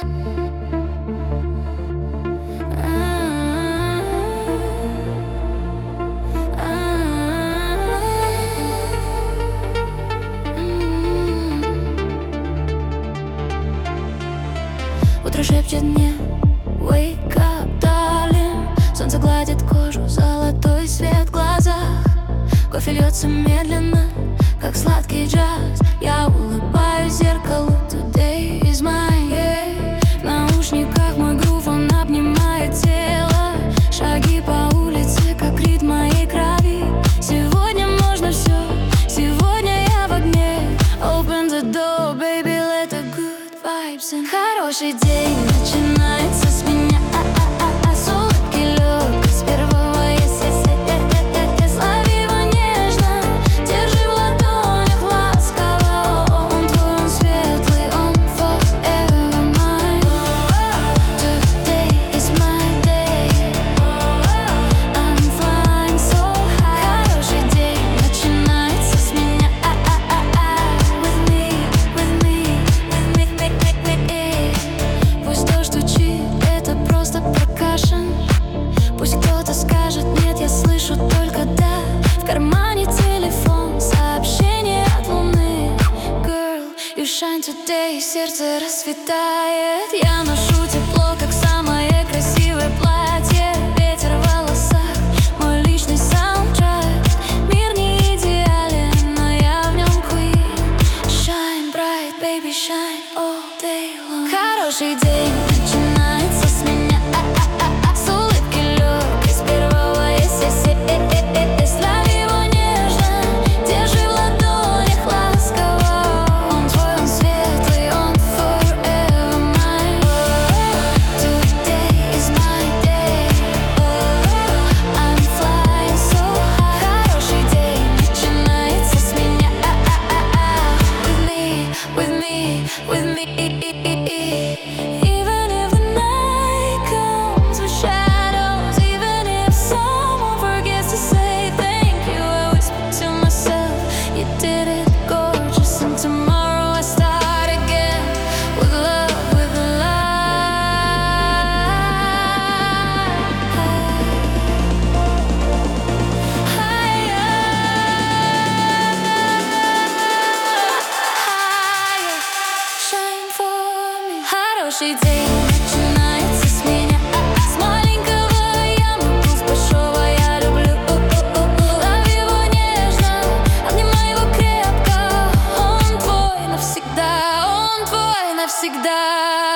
Утро шепчет мне wake up, darling. Солнце гладит кожу, золотой свет в глазах. Кофе льется медленно, как сладкий джаз. Я улыбаюсь зеркалу, today is mine, yeah. В наушниках мой грув, он обнимает тело. Шаги по улице, как ритм моей крови. Сегодня можно все, сегодня я в огне. Open the door, baby, let the good vibes in. Хороший день начинается с меня, с улыбки легкой, с первого yes. Лови его нежно, держи в ладонях ласково. Он твой, он светлый, он forever mine. Today is my day, I'm flying so high. Хороший день начинается с меня, with me, with me, with me. Пусть дождь стучит, это просто прокашен. Пусть кто-то скажет нет, я слышу только да. В кармане телефон, сообщение от луны. Girl, you shine today, сердце расцветает. Я ношу тепло, как самое красивое платье. Ветер в волосах, мой личный саундтрек. Мир не идеален, но я в нем queen. Shine bright, baby, shine all day long. Хороший день начинается с меня, с улыбки легкой, с первого yes. Лови его нежно, держи в ладонях ласково. Он твой, он светлый, он forever mine. Today is my day, I'm flying so high. Хороший день начинается с меня, with me, with me, with me. Even if the night comes with shadows, even if someone forgets to say thank you, I whisper to myself, you did it gorgeous. And tomorrow I start again, with love, with light. Higher, shine for me. Хороший день начинается с меня, с маленького я могу, с большого я люблю. Лови его нежно, обнимай его крепко. Он твой навсегда, он твой навсегда.